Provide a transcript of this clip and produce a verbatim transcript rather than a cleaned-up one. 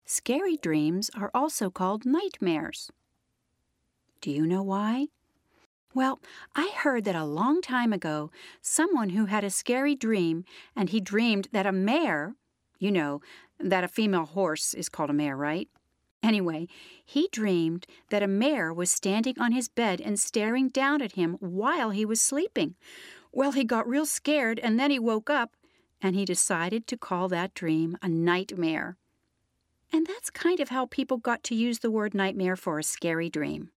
Scary dreams are also called nightmares. Do you know why? Well, I heard that a long time ago, someone who had a scary dream, and he dreamed that a mare, you know, that a female horse is called a mare, right? Anyway, he dreamed that a mare was standing on his bed and staring down at him while he was sleeping. Well, he got real scared, and then he woke up, and he decided to call that dream a nightmare. And that's kind of how people got to use the word nightmare for a scary dream.